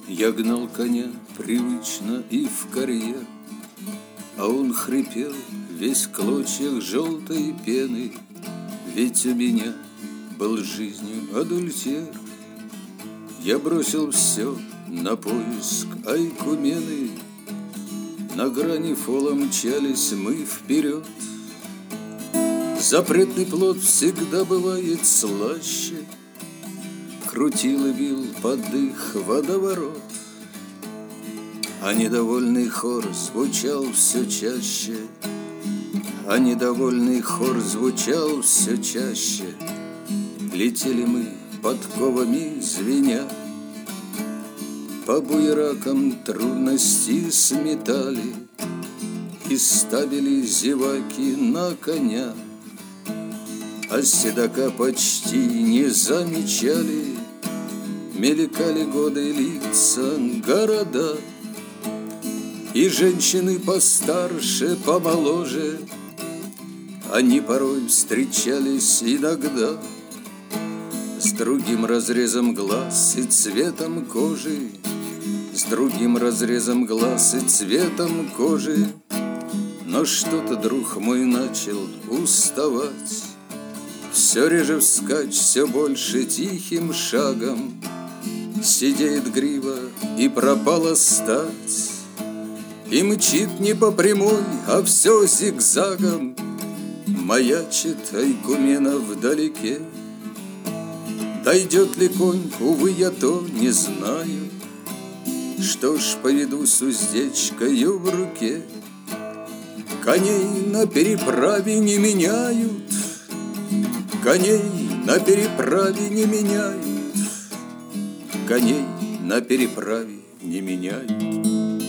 Я гнал коня привычно и в карьер, а он хрипел весь в клочьях желтой пены. Ведь у меня был жизнью адультер. Я бросил все на поиск Айкумены. На грани фола мчались мы вперед. Запретный плод всегда бывает слаще. Крутил и бил под их водоворот, а недовольный хор звучал все чаще, а недовольный хор звучал все чаще. Летели мы подковами звеня, по буеракам трудности сметали и ставили зеваки на коня, а седока почти не замечали. Мелькали годы, лица, города, и женщины постарше, помоложе. Они порой встречались иногда с другим разрезом глаз и цветом кожи, с другим разрезом глаз и цветом кожи. Но что-то, друг мой, начал уставать, все реже вскачь, все больше тихим шагом. Сидеет грива, и пропала стать, и мчит не по прямой, а все зигзагом. Маячит Айкумена вдалеке. Дойдет ли конь, увы, я то не знаю. Что ж, поведу с уздечкою в руке. Коней на переправе не меняют, коней на переправе не меняют, коней на переправе не меняют.